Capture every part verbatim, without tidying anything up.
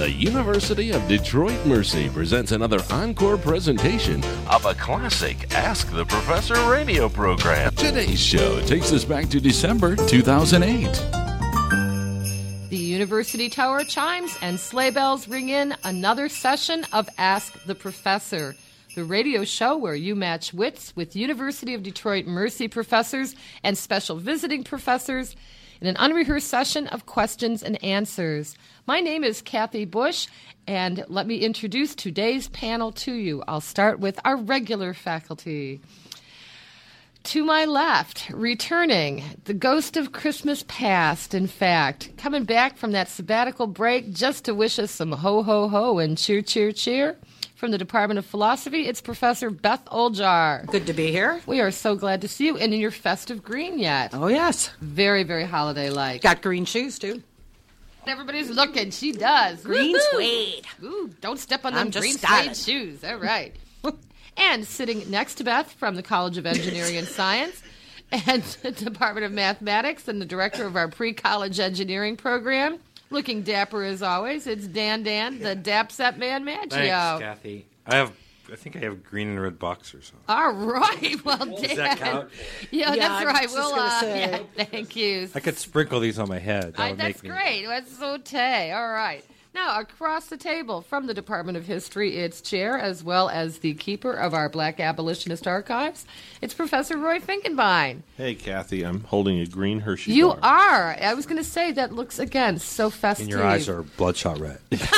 The University of Detroit Mercy presents another encore presentation of a classic Ask the Professor radio program. Today's show takes us back to December two thousand eight. The University Tower chimes and sleigh bells ring in another session of Ask the Professor, the radio show where you match wits with University of Detroit Mercy professors and special visiting professors in an unrehearsed session of questions and answers. My name is Kathy Bush, and let me introduce today's panel to you. I'll start with our regular faculty. To my left, returning, the ghost of Christmas past, in fact, coming back from that sabbatical break just to wish us some ho-ho-ho and cheer, cheer, cheer. From the Department of Philosophy, it's Professor Beth Oljar. Good to be here. We are so glad to see you, and in your festive green yet. Oh, yes. Very, very holiday-like. Got green shoes, too. Everybody's looking. She does. Green Woo-hoo. suede. Ooh, don't step on them I'm just green started. suede shoes. All right. And sitting next to Beth from the College of Engineering and Science and the Department of Mathematics and the director of our pre-college engineering program, looking dapper as always, it's Dan Dan, the Dapset Man Maggio. Thanks, Kathy. I have, I think I have green and red boxers on. All right. Well, Dan. Does that count? Yeah, Yeah, that's I right. was just We'll, gonna uh, say. yeah, thank you. I could sprinkle these on my head. That I, would that's make me... great. That's okay. All right. Now, across the table from the Department of History, its chair, as well as the keeper of our Black Abolitionist Archives, it's Professor Roy Finkenbein. Hey, Kathy, I'm holding a green Hershey You bar. are. I was going to say, that looks, again, so festive. And your eyes are bloodshot red.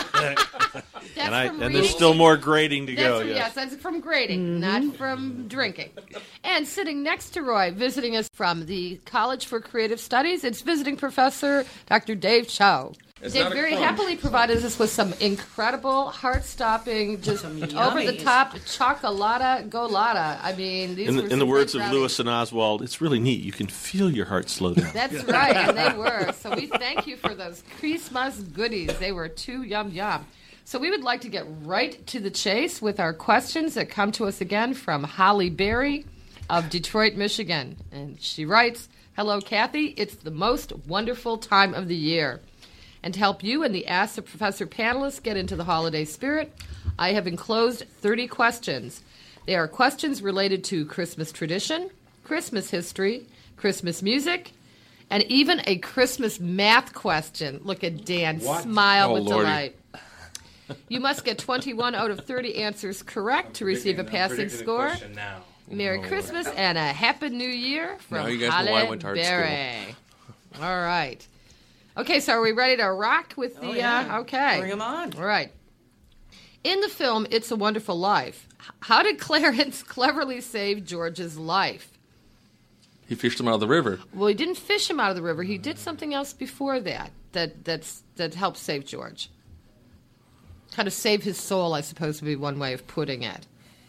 That's And, I, from and reading. there's still more grading to That's go. from, yes. yes, that's from grading, not from drinking. And sitting next to Roy, visiting us from the College for Creative Studies, it's visiting Professor Doctor Dave Chow. Dave very happily provided us with some incredible, heart-stopping, just over-the-top chocolata golata. I mean, these In were the, in some the words big of brownies. Lewis and Oswald, it's really neat. You can feel your heart slow down. That's right, and they were. So we thank you for those Christmas goodies. They were too yum yum. So we would like to get right to the chase with our questions that come to us again from Holly Berry of Detroit, Michigan. And she writes, "Hello, Kathy. It's the most wonderful time of the year. And to help you and the Ask the Professor panelists get into the holiday spirit, I have enclosed thirty questions. They are questions related to Christmas tradition, Christmas history, Christmas music, and even a Christmas math question." Look at Dan smile Oh, with Lordy. delight. You must get twenty-one out of thirty answers correct to receive a passing score. Merry Christmas and a Happy New Year from Now you guys know why I Holly went to art Berry. All right. Okay, so are we ready to rock with the... Oh, yeah. uh, okay. Bring 'em on. All right. In the film It's a Wonderful Life, h- how did Clarence cleverly save George's life? He fished him out of the river. Well, he didn't fish him out of the river. He did something else before that that that's, that helped save George. Kind of save his soul, I suppose, would be one way of putting it.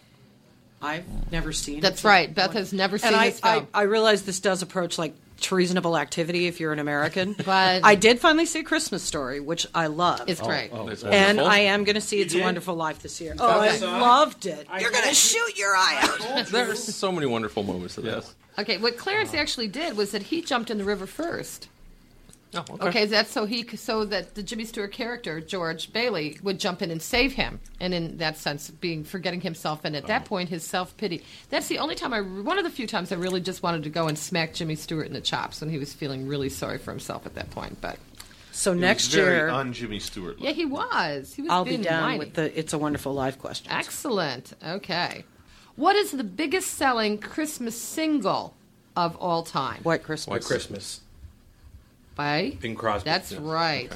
I've never seen it. That's right. Beth has never seen and I, this film. I, I realize this does approach like treasonable activity if you're an American. But- I did finally see Christmas Story, which I love. It's great. It's and wonderful. I am going to see It's a Wonderful Life this year. Oh, I loved it. You're going to shoot your eye out. There are so many wonderful moments of this. Okay, what Clarence actually did was that he jumped in the river first. Oh, okay. Okay, that's so he so that the Jimmy Stewart character George Bailey would jump in and save him, and in that sense, being forgetting himself, and at that point, his self pity. That's the only time I, one of the few times I really just wanted to go and smack Jimmy Stewart in the chops when he was feeling really sorry for himself at that point. But So It was next very year, un Jimmy Stewart. yeah, he was. He was I'll be being down whiny. with the It's a Wonderful Life question. Excellent. Okay, what is the biggest selling Christmas single of all time? White Christmas. White Christmas. By Bing Crosby. That's Yes. right.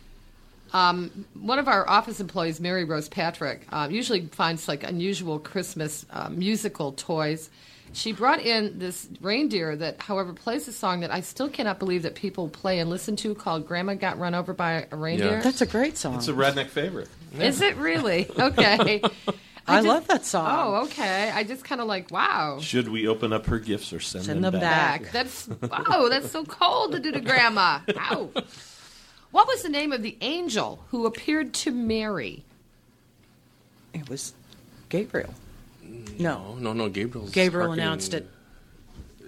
Um, one of our office employees, Mary Rose Patrick, uh, usually finds like unusual Christmas uh, musical toys. She brought in this reindeer that, however, plays a song that I still cannot believe that people play and listen to called "Grandma Got Run Over by a Reindeer." Yeah. That's a great song. It's a redneck favorite. Is it really? Okay. I just- love that song. Oh, okay. I just kind of like, wow. Should we open up her gifts or send, Send them, them back? back. That's wow, that's so cold to do to Grandma. Ow. What was the name of the angel who appeared to Mary? It was Gabriel. No. Oh, no, no, Gabriel's Gabriel hearkening- announced it.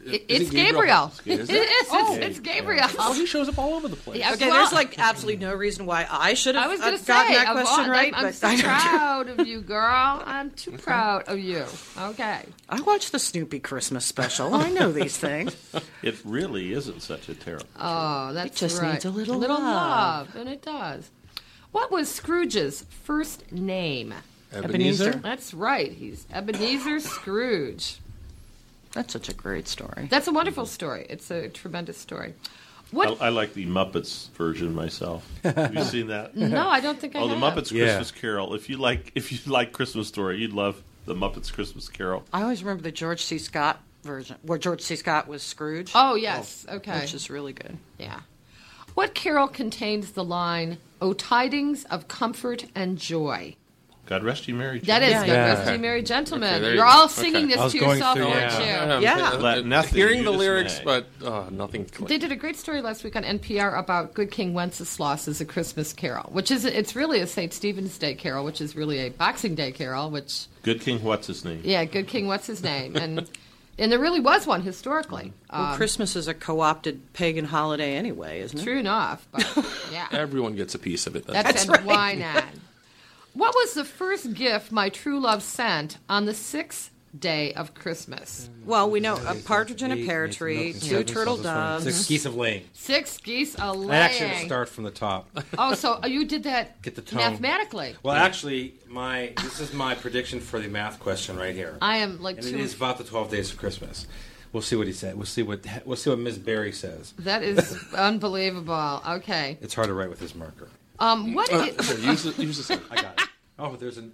It, Is it's it Gabriel? Gabriel. Is It it? is. Oh. It's, it's Gabriel. Oh, he shows up all over the place. Yeah, Okay, well, there's like absolutely no reason why I should have I was going to gotten say, that of question all- right. I'm but so I don't care. proud of you, girl. I'm too proud of you. Okay. I watched the Snoopy Christmas special. I know these things. It really isn't such a terrible. Oh, that's just right. needs a little little love. love, and it does. What was Scrooge's first name? Ebenezer? That's right. He's Ebenezer Scrooge. That's such a great story. That's a wonderful story. It's a tremendous story. What? I, I like the Muppets version myself. Have you seen that? No, I don't think I Oh, the have. Muppets Yeah. Christmas Carol. If you like, if you like Christmas Story, you'd love the Muppets Christmas Carol. I always remember the George C. Scott version, where George C. Scott was Scrooge, Oh, yes. Okay. which is really good. Yeah. What carol contains the line, "O tidings of comfort and joy"? God rest you, Mary. That is Yeah, good. yeah. Rest ye merry gentlemen. Okay, there you You're go. all Okay. singing I this was to going yourself, through, aren't yeah. you? Yeah. Let nothing Hearing you the lyrics, dismay. but oh, nothing. They did a great story last week on N P R about Good King Wenceslas as a Christmas carol, which is it's really a Saint Stephen's Day carol, which is really a Boxing Day carol. Which Good King, what's his name? yeah, Good King, what's his name? And and there really was one historically. Well, Um, Christmas is a co-opted pagan holiday anyway, isn't it? True enough, but yeah, Everyone gets a piece of it. That's, that's, and why not? What was the first gift my true love sent on the sixth day of Christmas? Well, we know a partridge in a pear tree, two turtle doves. Six geese of laying. Six geese a laying. I actually have to start from the top. Oh, so you did that Get the tone. mathematically. Well, actually, my this is my prediction for the math question right here, I am like and too. it is about the twelve days of Christmas. We'll see what he said. We'll see what we'll see what Miss Berry says. That is unbelievable. Okay. It's hard to write with this marker. Um. What? Uh, Is, here, use, the, use this one. I got it. Oh, there's an.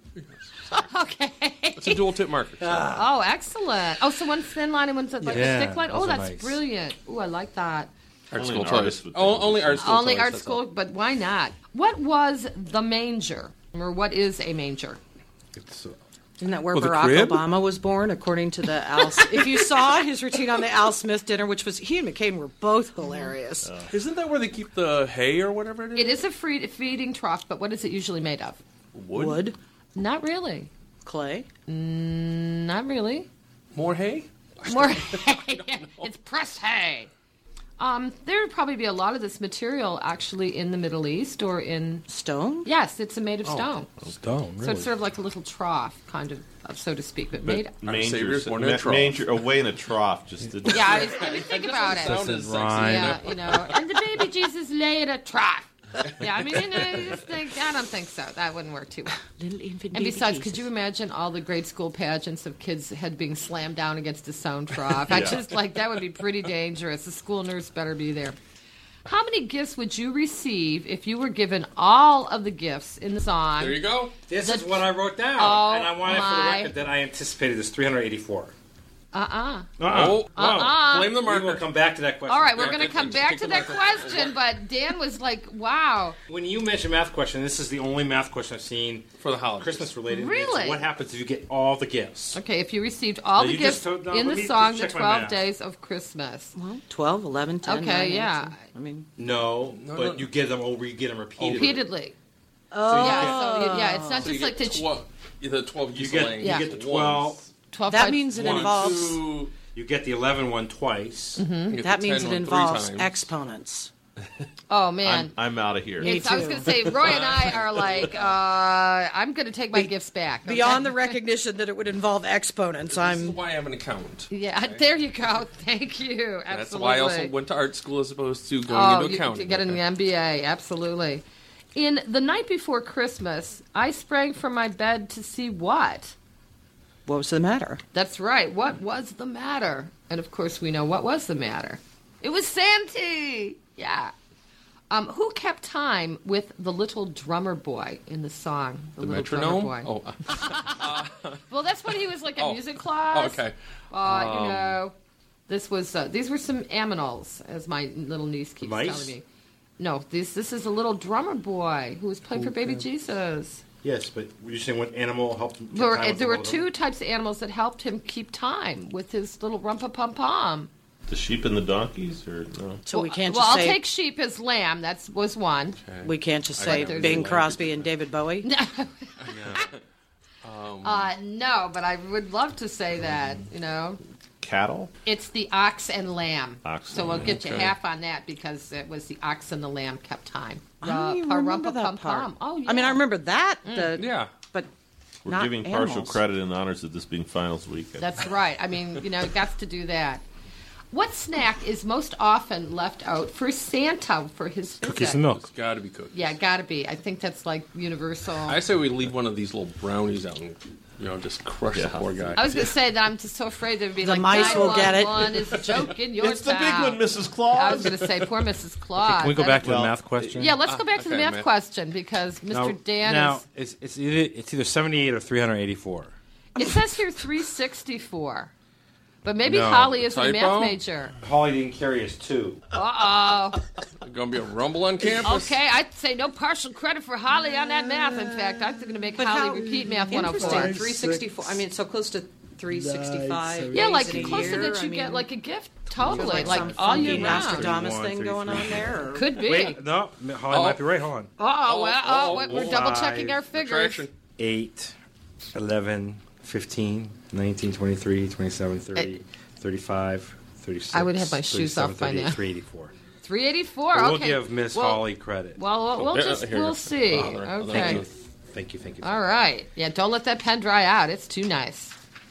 okay. It's a dual tip marker. So. Oh, excellent. Oh, so one's thin line and one's like Yeah, a thick line. Oh, those are that's nice. brilliant. Oh, I like that. Art Only school an artist toys. would Oh, think only this art is- school Only toys, art that's school, all. but why not? What was the manger, or what is a manger? It's, uh, Isn't that where Well, the Barack crib? Obama was born, according to the Al? If you saw his routine on the Al Smith dinner, which was he and McCain were both hilarious. Isn't that where they keep the hay or whatever it is? It is a free feeding trough, but what is it usually made of? Wood? Wood, Not really. clay. Not really. More hay? More hay. It's pressed hay. Um, there would probably be a lot of this material actually in the Middle East or in. Stone? Yes, it's made of stone. Stone, really. So it's sort of like a little trough, kind of, uh, so to speak, but, But made. manger, Savior's born in a ma- trough. manger away in a trough. Just didn't. Yeah, I, I mean, think about it. Sound is sexy. rhyme. Yeah, you know, and the baby Jesus lay in a trough. Yeah, I mean, you know, you just think, I don't think so. That wouldn't work too well. Little infant And besides, could you imagine all the grade school pageants of kids' head being slammed down against a stone trough? I Yeah. just like that would be pretty dangerous. The school nurse better be there. How many gifts would you receive if you were given all of the gifts in the song? There you go. This The- is what I wrote down, Oh, and I wanted for my. the record that I anticipated this three hundred eighty-four. Uh-uh. Oh, Uh-uh. blame the We will marker. come back to that question. All right, we're Mark going to it, come kick back the to that marker. question, but Dan was like, wow. When you mention math question, this is the only math question I've seen For the holidays. Christmas related. Really? It's what happens if you get all the gifts? Okay, if you received all No, the you gifts just told- no, in let the me song, just The check my twelve math. Days of Christmas. Well, twelve, eleven, ten, Okay, nine, eight, yeah. seven. I mean, No, No, but no. you get them over. You get them repeatedly. Repeatedly. oh, Yeah, so, yeah, it's not So you just like get the twelve. The twelve You geese get, laying you Yeah. get the twelve. once. twelve that by- means it One, involves. Two, You get the eleven one twice. you get That the means ten it one three involves times. exponents. Oh, man. I'm, I'm out of here. Me It's, I was too. going to say, Roy and I are like, uh, I'm going to take my gifts back. okay? Beyond the recognition that it would involve exponents, This is I'm. why I have an accountant. Yeah, there you go. Thank you. Absolutely. That's why I also went to art school as opposed to going oh, into you, accounting. to get an M B A, absolutely. In The Night Before Christmas, I sprang from my bed to see what? What was the matter? That's right. What was the matter? And of course, we know what was the matter. It was Santee. Yeah. Um, who kept time with the little drummer boy in the song? The, The little metronome? drummer boy. Oh, uh, Well, that's when he was like in Oh. music class. oh, okay. Uh, you Um, know, this was uh, these were some aminals, as my little niece keeps Mice? telling me. No, this this is a little drummer boy who was playing for Baby Jesus. Yes, but were you saying what animal helped him? There were, time with there the were little- two types of animals that helped him keep time with his little rumpa pum pum. The sheep and the donkeys, or no? So we can't well, just I'll say take sheep as lamb. That was one. we can't just I say got Bing it. Crosby and David Bowie. Uh, no, but I would love to say that. You know, cattle? It's the ox and lamb. Ox so and we'll lamb, get you okay. half on that because it was the ox and the lamb kept time. I don't even remember that part. Oh, yeah. I mean, I remember that. Mm. The, Yeah. But We're not giving animals. partial credit and honors of this being finals weekend. That's right. I mean, you know, it got to do that. What snack is most often left out for Santa for his visit? Cookies and milk. It's got to be cookies. Yeah, gotta be. I think that's like universal. I say we leave one of these little brownies out and, you know, just crush Yeah. the poor guy. I was going to say that I'm just so afraid there'd be The like mice will get it. nine one one is a joke in your It's the big town. one, Missus I Claus. was going to say, poor Missus Claus. Can we go That back is- to the Well, math question? Yeah, let's go back to the okay, math math. question because Mister Now, Dan now is. it's it's either, it's either seventy-eight or three hundred eighty-four. It says here three sixty-four. But maybe No. Holly is a Typo? math major. Holly didn't carry us two. Uh oh. Going to be a rumble on campus. Okay, I'd say no partial credit for Holly on that math. In fact, I'm going to make But Holly how repeat math one oh interesting. four. three sixty-four. I mean, so close to three sixty-five. Yeah, days like in a closer year. that I you mean, get like a gift. feels Totally, like, like, some all funky year round. Nostradamus thirty-one, thing going on there. or- Could be. Wait, no, Holly Oh. might be right. Hold on. Oh, well, oh, we're- we're oh, double checking five. our figures. Subtraction. eight, eleven, fifteen, nineteen, twenty-three, twenty-seven, thirty, thirty-five, thirty-six. I would have my shoes off by now. three eighty-four. three eighty-four. But Okay. we'll give Miss Well- Holly credit. Well, we'll, we'll Yeah, just here you we'll go. see. Oh, there. Okay. Thank you. Thank you. Thank you. All right. Yeah, don't let that pen dry out. It's too nice.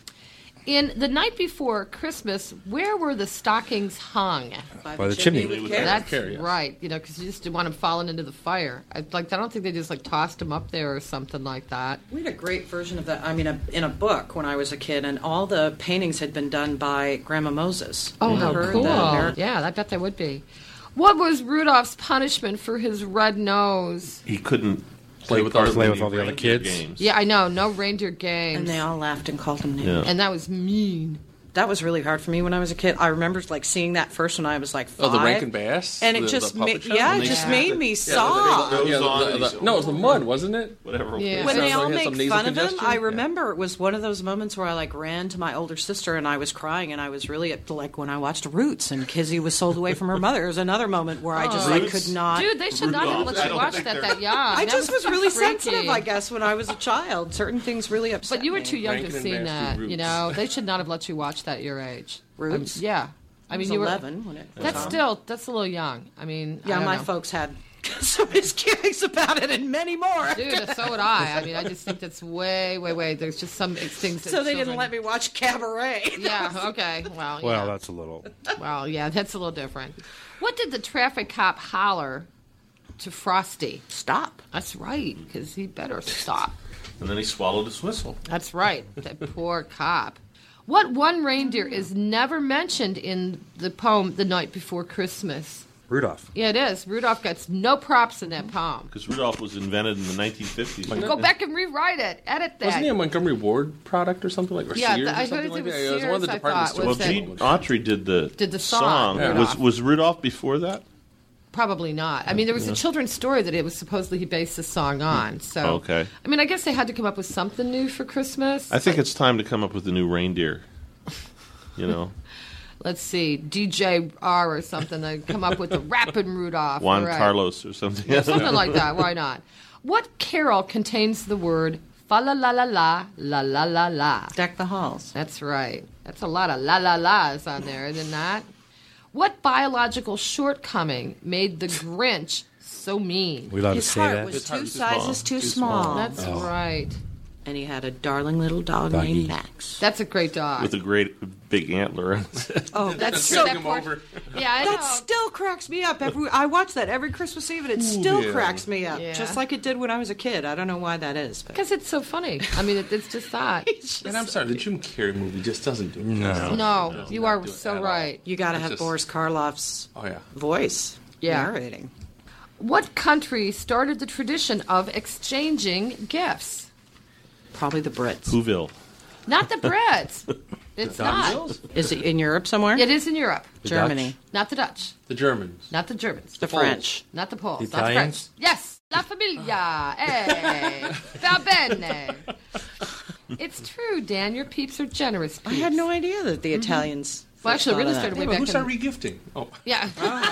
In the night before Christmas, where were the stockings hung? By, By the chimney. with With care. That's care, yes. right. You know, because you just didn't want them falling into the fire. I, like, I don't think they just like tossed them up there or something like that. We had a great version of that. I mean, a, in a book when I was a kid, and all the paintings had been done by Grandma Moses. Oh, how Remember cool! the Ameri- Yeah, I bet they would be. What was Rudolph's punishment for his red nose? He couldn't Play with part all- in play any with all the other reindeer kids. Games. Yeah, I know. No reindeer games. And they all laughed and called him names. Yeah. And that was mean. That was really hard for me when I was a kid. I remember like seeing that first when I was like five. Oh, the Rankin Bass? And it The- just the ma- puppet show? yeah, When it they- just Yeah. made me Yeah, sob. the- the- yeah, Goes on the- and the- he's- no, it was the mud, wasn't it? Whatever. Yeah. When they Sounds all like it has make some nasal fun of him, congestion. I Yeah. remember it was one of those moments where I like ran to my older sister and I was crying and I was really up to like when I watched Roots and Kizzy was sold away from her mother. It was another moment where I just like Roots? could not. Dude, they should not have Rudolph. let I you don't watch think that they're- that young. I That just was so really freaky. sensitive, I guess, when I was a child. Certain things really upset But you were me. too young to Rankin have and seen Bass that. do You Roots. know, they should not have let you watch that at your age. Roots? Um, yeah. I I mean, was you were eleven when it was That's on. still that's a little young. I mean, I Yeah, don't my know. folks had some misgivings about it and many more. Dude, so would I. I mean, I just think that's way, way, way. There's just some things that So they children- didn't let me watch Cabaret. Yeah. Okay. Well. Yeah. Well, that's a little. Well, yeah, that's a little different. What did the traffic cop holler to Frosty? Stop. That's right, because he better stop. And then he swallowed his whistle. That's right. That poor cop. What one reindeer is never mentioned in the poem "The Night Before Christmas"? Rudolph. Yeah, it is. Rudolph gets no props in that poem. Because Rudolph was invented in the nineteen fifties. Go back and rewrite it. Edit that. Wasn't he a Montgomery Ward product or something like, or Yeah, Sears the- I or something heard it like was that? Yeah, it was one of the Sears, I department thought, stores. was Well, that- Gene Autry did the Did the song. Yeah. Was was Rudolph before that? Probably not. I mean, there was a children's story that it was supposedly he based the song on. So, Okay. I mean, I guess they had to come up with something new for Christmas. I think it's time to come up with a new reindeer. You know, Let's see, D J R or something. They come up with the Rappin' Rudolph. Juan Right. Carlos or something. Something like that. Why not? What carol contains the word fa la la la la la la la la? Deck the halls. That's right. That's a lot of la la la's on there, isn't that? What biological shortcoming made the Grinch so mean? We allowed to His say heart that. was His two heart was too sizes small. too, Too small. small. That's right. And he had a darling little dog Doggy. named Max. That's a great dog. With a great big antler. Oh, That's Took true. That him poor- over. Yeah, I that know. still cracks me up. Every I watch that every Christmas Eve, and it still yeah. cracks me up, Yeah. just like it did when I was a kid. I don't know why that is, but Because it's so funny. I mean, it, it's just that. And I'm sorry, the Jim Carrey movie just doesn't do it. No. No, you are do it so at all. right. you got to It's have just- Boris Karloff's Oh, yeah. voice Yeah. narrating. What country started the tradition of exchanging gifts? Probably the Brits. Whoville. Not the Brits. It's not. Is it in Europe somewhere? It is in Europe. Germany. Not the Dutch. The Germans. Not the Germans. The Poles. French. Not the Poles. The not the French. Italians? Yes. La Famiglia. Eh. Va bene. It's true, Dan. Your peeps are generous peeps. I had no idea that the Italians. Well, first actually, thought really of that. started way Yeah, but back who in... started regifting? Oh, Yeah.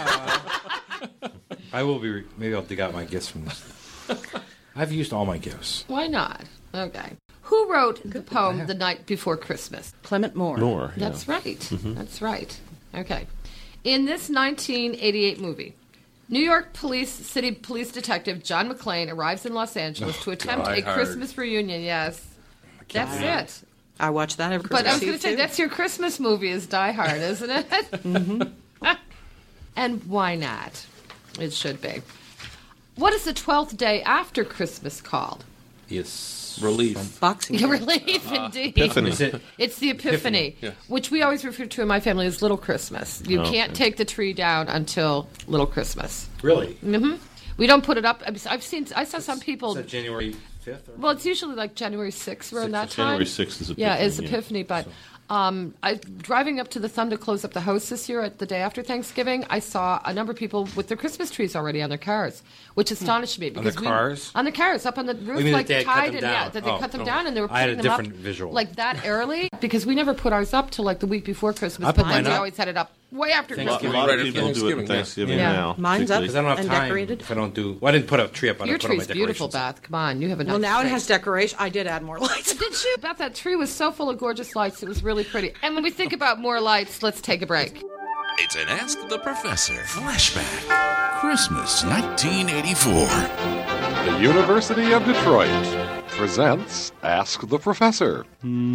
I will be. Re- maybe I'll dig out my gifts from this. I've used all my gifts. Why not? Okay. Who wrote the poem The Night Before Christmas? Clement Moore. More. Yeah. That's right. That's right. Okay. In this nineteen eighty-eight movie, New York Police City Police Detective John McClane arrives in Los Angeles to attempt Die a Hard. Christmas reunion. Yes. That's it. I watched that every Christmas But I was going Eve, to say, too. that's your Christmas movie is Die Hard, isn't it? Mm-hmm. And why not? It should be. What is the twelfth day after Christmas called? Yes. Relief. Boxing Day. Relief, indeed. Epiphany. Is it? It's the Epiphany, Epiphany, yes. which we always refer to in my family as Little Christmas. You Oh, can't okay. take the tree down until Little Christmas. Really? We don't put it up. I've I've seen. I saw some people. Is that January fifth? Or? Well, it's usually like January sixth around that time. January sixth is Epiphany. Yeah, it's yeah. Epiphany. But um, I driving up to the Thumb to close up the house this year at the day after Thanksgiving, I saw a number of people with their Christmas trees already on their cars, which astonished me. their Because we- cars? on the cars, up on the roof, you mean like that they had cut tied them and down? yeah, that they Oh, cut them oh. down and they were I had putting a them up different visual. like that early because we never put ours up till like the week before Christmas. I put but then mine we up. always had it up way after A lot, a Christmas. lot Right of after people do it on Thanksgiving, yeah. Thanksgiving Yeah. now. Mine's up. Because I don't have And time decorated? if I don't do. Well, I didn't put a tree up. But I Your put all my tree's beautiful, decorations. Beth. Come on, you have a nice Well, now it tree. has decoration. I did add more lights. Did you? Beth, that tree was so full of gorgeous lights. It was really pretty. And when we think about more lights, let's take a break. It's an Ask the Professor flashback. Christmas nineteen eighty-four. The University of Detroit presents Ask the Professor.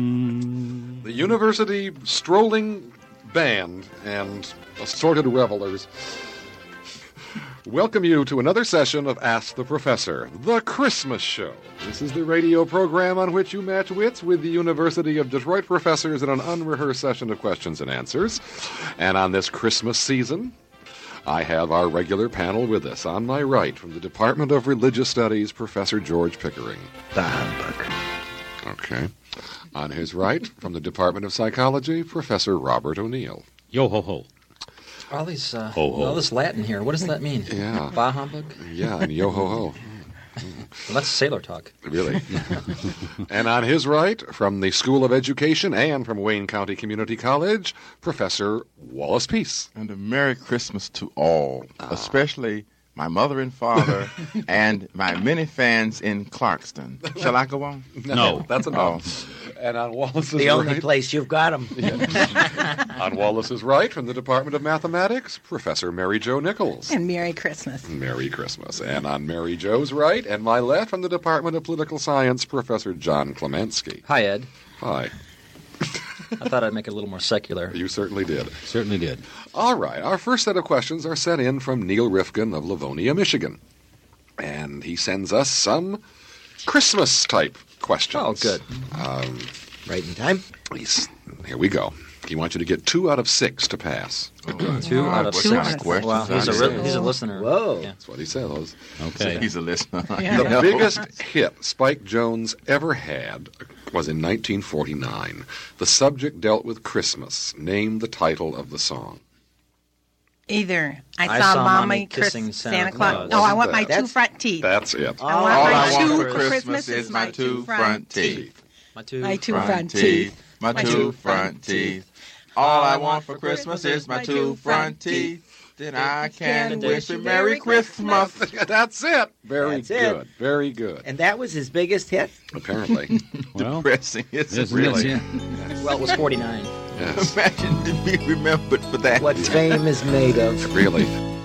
The university strolling band and assorted revelers welcome you to another session of Ask the Professor, the Christmas show. This is the radio program on which you match wits with the University of Detroit professors in an unrehearsed session of questions and answers. And on this Christmas season, I have our regular panel with us. On my right, from the Department of Religious Studies, Professor George Pickering. The humbug. Okay. On his right, from the Department of Psychology, Professor Robert O'Neill. Yo ho ho. All these, uh, Ho, ho. all this Latin here. What does that mean? Yeah. Bah humbug? Yeah, and yo ho ho. Well, that's sailor talk. Really. And on his right, from the School of Education and from Wayne County Community College, Professor Wallace Peace. And a Merry Christmas to all, especially my mother and father and my many fans in Clarkston. Shall I go on? No. That's enough. And on Wallace's The only right, place you've got them. on Wallace's right, from the Department of Mathematics, Professor Mary Jo Nichols. And Merry Christmas. Merry Christmas. And on Mary Jo's right, and my left, from the Department of Political Science, Professor John Clemensky. Hi, Ed. Hi. I thought I'd make it a little more secular. You certainly did. Certainly did. All right. Our first set of questions are sent in from Neil Rifkin of Livonia, Michigan. And he sends us some Christmas-type questions. Oh, good. Um, Right in time. he's, here we go. He wants you to get two out of six to pass. Two out of What six. kind of questions Wow, he's a, are re- these? he's a listener. Whoa. Yeah. That's what he says. Okay. He's a listener. The biggest hit Spike Jones ever had was in nineteen forty-nine. The subject dealt with Christmas. Name the title of the song. Either I, I saw, saw Mommy Mommy Chris- kissing Santa, Santa Claus. Claus. No, I want my two That's- front teeth. That's it. I want All my I two want for Christmas Christmas is is my my two two front front teeth. teeth. My two. My two Front front teeth. teeth. My My two two front front teeth. All I want for Christmas is my two front teeth. Then I can wish you Merry Christmas. That's it. Very That's it. good. Very good. And that was his biggest hit? Apparently. Well, Depressing, isn't yes, it? it is, Really? yeah. Well, it was forty-nine. Yes. Imagine to be remembered for that. What fame is made of. Really.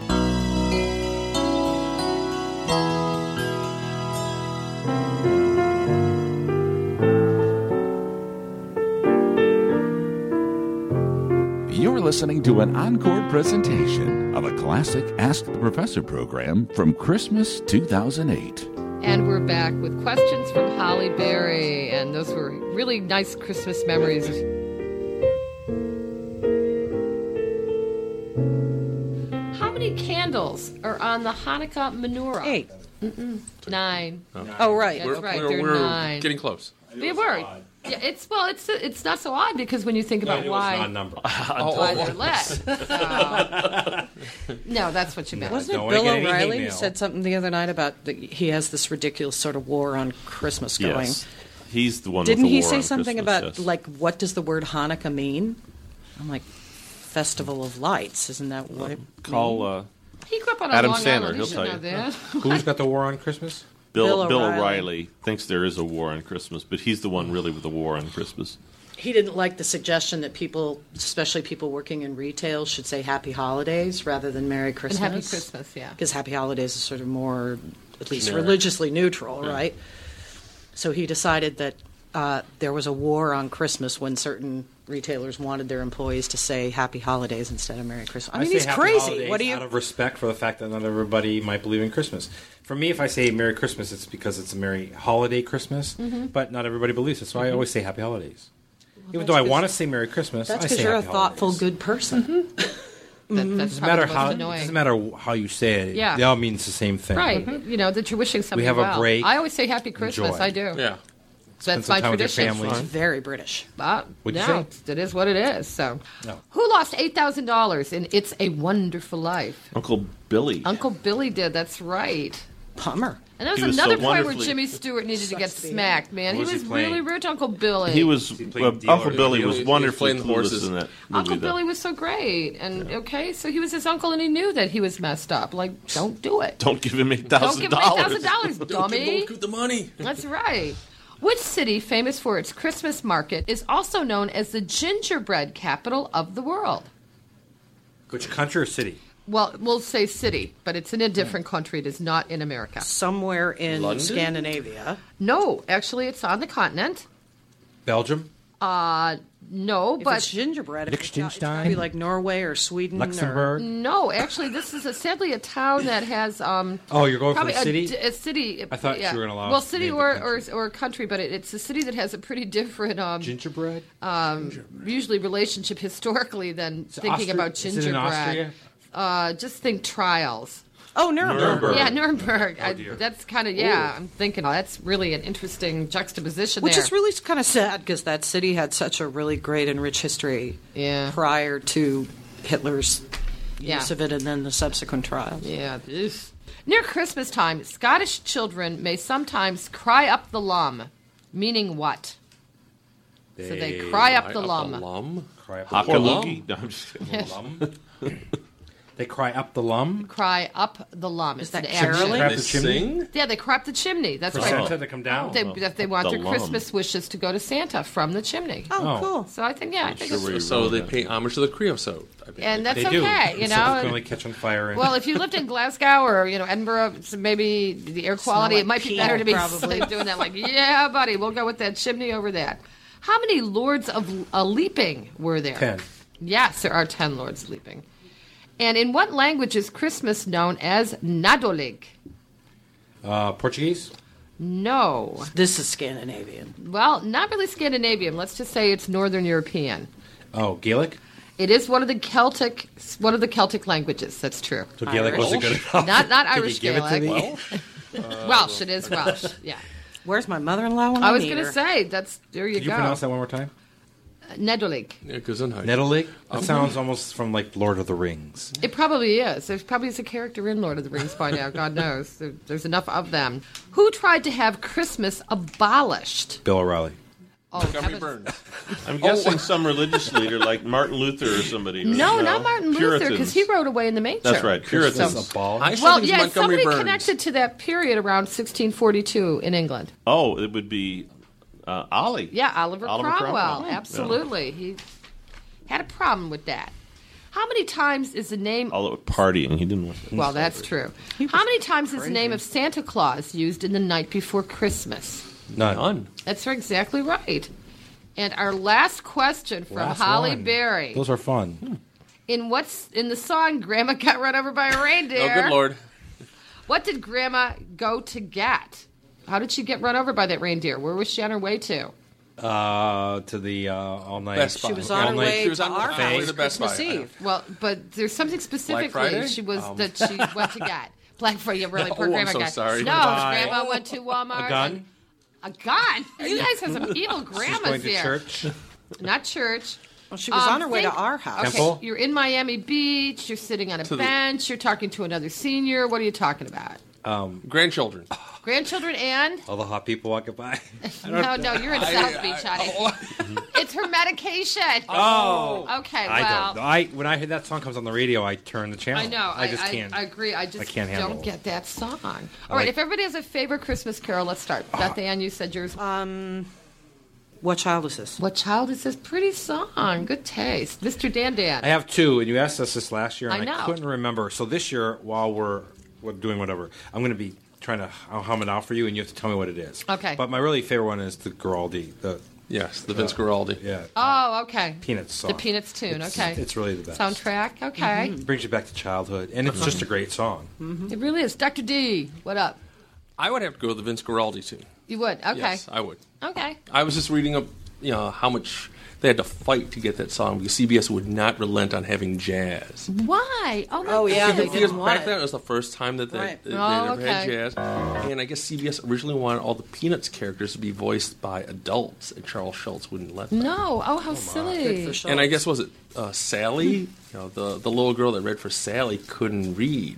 You're listening to an encore presentation of a classic Ask the Professor program from Christmas two thousand eight. And we're back with questions from Holly Berry. And those were really nice Christmas memories. How many candles are on the Hanukkah menorah? Eight. Mm-mm. Nine. Oh, right. That's We're, right. we're, They're we're nine. getting close. They were. Yeah, it's well, it's it's not so odd because when you think about why number. why they're less. So- no, that's what you meant. Wasn't Don't it wanna Bill get any O'Reilly hate who mail. said something the other night about the, he has this ridiculous sort of war on Christmas going? Yes. He's the one Didn't with the he war say on something Christmas, about, yes. like, what does the word Hanukkah mean? I'm like, Festival of Lights. Isn't that what it Call means? uh, He grew up on a Adam Long Sandler, Island. he'll He should tell know you. that. Who's got the war on Christmas? Bill, Bill Bill O'Reilly. O'Reilly thinks there is a war on Christmas, but he's the one really with the war on Christmas. He didn't like the suggestion that people, especially people working in retail, should say Happy Holidays rather than Merry Christmas. And Happy Christmas, yeah. Because Happy Holidays is sort of more, at least Generic. religiously neutral, Yeah. right? So he decided that uh, there was a war on Christmas when certain retailers wanted their employees to say Happy Holidays instead of Merry Christmas. I mean, say he's happy crazy. holidays What do you? Out of respect for the fact that not everybody might believe in Christmas. For me, if I say Merry Christmas, it's because it's a Merry Holiday Christmas, Mhm. but not everybody believes it, so I Mhm. always say Happy Holidays. Even that's though I 'cause- want to say Merry Christmas, That's I because say you're a Happy thoughtful, Holidays. good person. That, that's Doesn't probably matter the most how annoying. doesn't matter how you say it. Yeah. They all means the same thing. Right. You know, that you're wishing somebody have a well. break. I always say Happy Christmas. Enjoy. I do. Yeah. Spend That's some my time with your tradition. family. It's very British. But What'd you no, it is what it is. So, No. who lost eight thousand dollars in It's a Wonderful Life? Uncle Billy. Uncle Billy did. That's right. Bummer. And there was He was so another point where wonderfully- Jimmy Stewart needed to get Sucks to be smacked. Man, he What was was he playing? really rude to Uncle Billy. He was He uh, played dealer. Uncle Billy He was was- he was wonderfully playing the clueless horses. in that movie. Uncle though. Billy was so great, and okay, so he was his uncle, and he knew that he was messed up. Like, don't do it. Don't give him eight Don't thousand give him eight dollars. thousand dollars, dummy. Don't the money. That's right. Which city, famous for its Christmas market, is also known as the gingerbread capital of the world? Which country or city? Well, we'll say city, but it's in a different country. It is not in America. Somewhere in London? Scandinavia. No, actually, it's on the continent. Belgium? Uh, no, If but it's gingerbread, if it's got- it's Liechtenstein? gotta be like Norway or Sweden. Luxembourg? no, actually, this is a, sadly a town that has um. Oh, you're going for Probably the city? A, d- a city. I thought you yeah. were gonna allow Well, us to city name the or, or country. or country, but it, it's a city that has a pretty different, um, Gingerbread? um, usually relationship historically than Is it thinking Austria- about is it in gingerbread. Austria? Uh, just think trials. Oh, Nuremberg. Nuremberg. Yeah, Nuremberg. Oh, I, dear. that's kind of yeah. I'm thinking oh, that's really an interesting juxtaposition Which there. is really kind of sad because that city had such a really great and rich history yeah, prior to Hitler's Yeah. use of it and then the subsequent trials. yeah. Oof. Near Christmas time, Scottish children may sometimes cry up the lum, meaning what? So they cry up the lum. lum. Cry up the Hockaloogie. No, I'm just kidding. lum. They cry up the lum. Cry up the lum. Is that action. caroling? Crap They the chimney. sing. Yeah, they cry up the chimney. That's For right. Santa to come down. They, that they want The their lum. Christmas wishes to go to Santa from the chimney. Oh, Oh. cool. So I think yeah, I think sure it's, where you're So going they with pay homage to the creosote. I think. and that's They do. okay, you Instead of know. going to catch on fire. And Well, if you lived in Glasgow or you know Edinburgh, so maybe the air quality like it might be pee, better to be probably. doing that. Like, yeah, buddy, we'll go with that chimney over that. How many lords of a leaping were there? ten. Yes, there are ten lords leaping. And in what language is Christmas known as Nadolig? Uh, Portuguese? No. This is Scandinavian. Well, not really Scandinavian. Let's just say it's Northern European. Oh, Gaelic? It is one of the Celtic one of the Celtic languages. That's true. So Gaelic Irish. wasn't good enough. Not not Did you Irish give it to Gaelic. me? Welsh. It is Welsh. Yeah. Where's my mother-in-law when I, I was need going to her? say that's there. You Could you go. pronounce that one more time? Nedolig. Yeah, Gesundheit. Nettelig? That Um, sounds almost from like Lord of the Rings. It probably is. There's probably is a character in Lord of the Rings by now. God knows. There, there's enough of them. Who tried to have Christmas abolished? Bill O'Reilly. Oh, Montgomery heavens. Burns. I'm guessing some religious leader like Martin Luther or somebody. No, or- not Martin Luther, because Puritans. he rode away in the manger. That's right, Puritans. Christmas abolished. I still Well, think it's yeah, Montgomery somebody Burns. connected to that period around sixteen forty-two in England. Oh, it would be uh, Ollie. Yeah, Oliver, Oliver Cromwell. Cromwell. Absolutely. He had a problem with that. How many times is the name... Although partying, he didn't want to. Well, that's true. How many times is the name of Santa Claus used in The Night Before Christmas? None. None. That's exactly right. And our last question from Last Holly one. Berry. Those are fun. In what's in the song Grandma Got Run Over by a Reindeer? Oh, good Lord. What did Grandma go to get? How did she get run over by that reindeer? Where was she on her way to? Uh, to the uh, all night. Best Buy. She was All on her night. way She was to on our the way house to Best Buy. Christmas Eve. Well, but there's something specifically Friday? she was Um. that she went to get. Black Friday, you really No, poor I'm Grandma so got. sorry. No, Bye. Grandma went to Walmart. A gun? and- A gun? You guys have some evil She's grandmas going to here. church. Not church. Well, she was Um, on her way to think- our house. Okay, Temple? you're in Miami Beach. You're sitting on a To the- bench. You're talking to another senior. What are you talking about? Um, Grandchildren. Grandchildren and? All the hot people walking by. No, no, you're in I- South I- Beach, honey. It's her medication. Oh. Okay, I well. don't know. I when I hear that song comes on the radio, I turn the channel. I know. I just I, can't. I, I agree. I just I can't handle don't it. get that song. All right. like- If everybody has a favorite Christmas carol, let's start. Beth Ann, you said yours. Um, what child is this? What child is this? Pretty song. Good taste. Mister Dan Dan. I have two, and you asked us this last year, and I I, know. couldn't remember. So this year, while we're, we're doing whatever, I'm going to be trying to I'll hum it out for you, and you have to tell me what it is. Okay. But my really favorite one is the Giraldi. The Yes, the Vince Guaraldi. Yeah. Oh, okay. Peanuts song. The Peanuts tune. It's- Okay. It's really the best. Soundtrack. Okay. It brings you back to childhood, and it's just a great song. It really is. Doctor D, what up? I would have to go with the Vince Guaraldi tune. You would? Okay. Yes, I would. Okay. I was just reading up, you know, how much they had to fight to get that song because C B S would not relent on having jazz. Why? Oh, my Oh, yeah, goodness. they Because didn't want back it. then it was the first time that they, Right. they, they Oh, ever had okay. jazz. And I guess C B S originally wanted all the Peanuts characters to be voiced by adults, and Charles Schultz wouldn't let them. No. Oh, how silly. Good for And I Schultz. guess, was it uh, Sally? You know, the, the little girl that read for Sally couldn't read.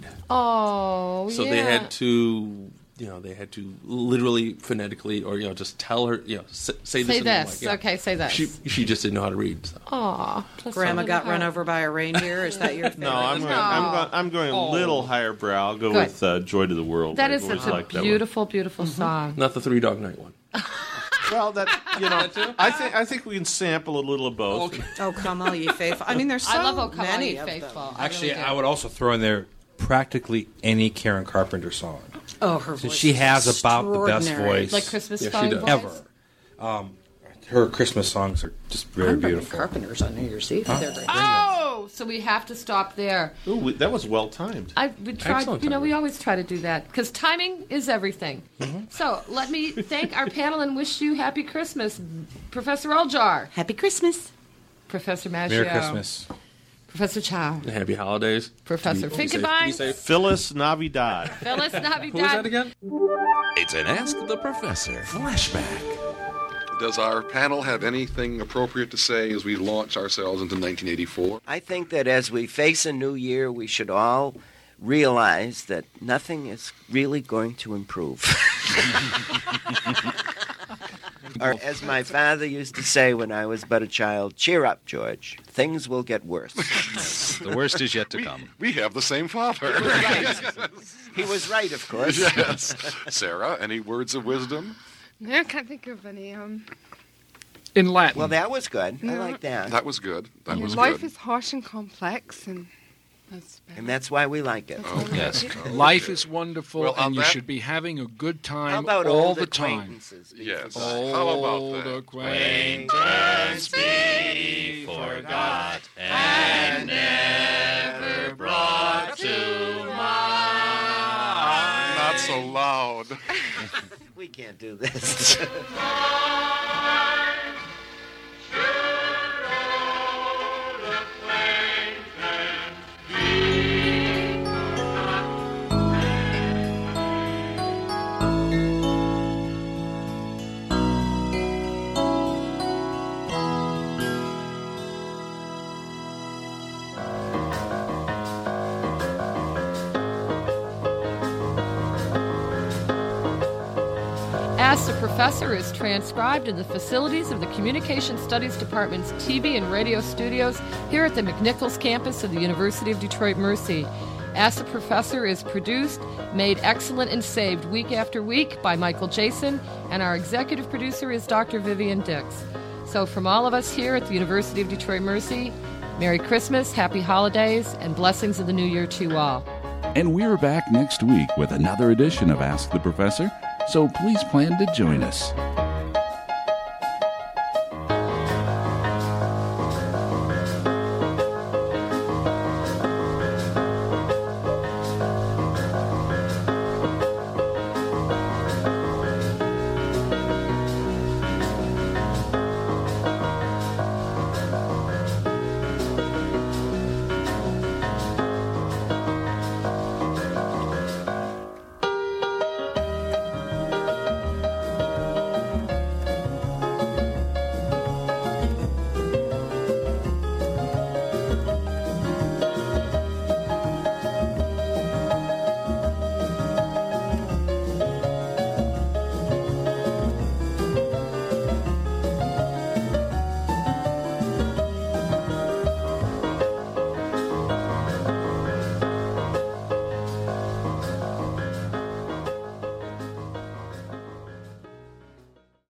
Oh, So yeah. they had to, you know, they had to literally, phonetically, or, you know, just tell her, you know, say, say this. Say and then, this. like, yeah. Okay, say this. She, she just didn't know how to read. So. Aw. Grandma got run over by a reindeer. Is that your favorite? No, I'm going, I'm going, I'm going a little higher brow. I'll go Good. with uh, Joy to the World. That I is always such a liked that one. beautiful, beautiful song. Not the Three Dog Night one. Well, that you know, I think I think we can sample a little of both. Okay. Oh, come all ye faithful. I mean, there's so I love Oh Come On many Ye of Faithful. them. Actually, really do. I would also throw in there practically any Karen Carpenter song. Oh, her So voice she is has about the best extraordinary. voice Like Christmas Yeah, she song does. voice? ever. Um, her Christmas songs are just I very remember beautiful. Carpenters on New Year's Eve. They're great. Oh, so we have to stop there. Ooh, we, that was well timed. I we tried, Excellent you know, timing. we always try to do that because timing is everything. So let me thank our panel and wish you happy Christmas, Professor Oljar, Happy Christmas. Professor Maggio, Merry Christmas. Professor Chow, And happy holidays. Professor Be- be safe- be Finkenbein, safe. Phyllis Navidad. Phyllis Navidad. Who was that again? It's an Ask the Professor flashback. Does our panel have anything appropriate to say as we launch ourselves into nineteen eighty-four? I think that as we face a new year, we should all realize that nothing is really going to improve. Or as my father used to say when I was but a child, cheer up, George. Things will get worse. The worst is yet to We, come. we have the same father. He was right, of course. Yes. Sarah, any words of wisdom? No, I can't think of any. Um, In Latin. Well, that was good. I No. like that. That was good. That was life good. is harsh and complex, and that's bad. And that's why we like it. Yes. Okay. Life is wonderful, Well, on and you that- should be having a good time How about all old the time. acquaintances? be Yes. forgotten? How about Old that? acquaintance be forgot and never brought to mind. Not so loud. We can't do this. Ask the Professor is transcribed in the facilities of the Communication Studies Department's T V and radio studios here at the McNichols campus of the University of Detroit Mercy. Ask the Professor is produced, made excellent, and saved week after week by Michael Jason, and our executive producer is Doctor Vivian Dix. So from all of us here at the University of Detroit Mercy, Merry Christmas, Happy Holidays, and blessings of the New Year to you all. And we're back next week with another edition of Ask the Professor, so please plan to join us.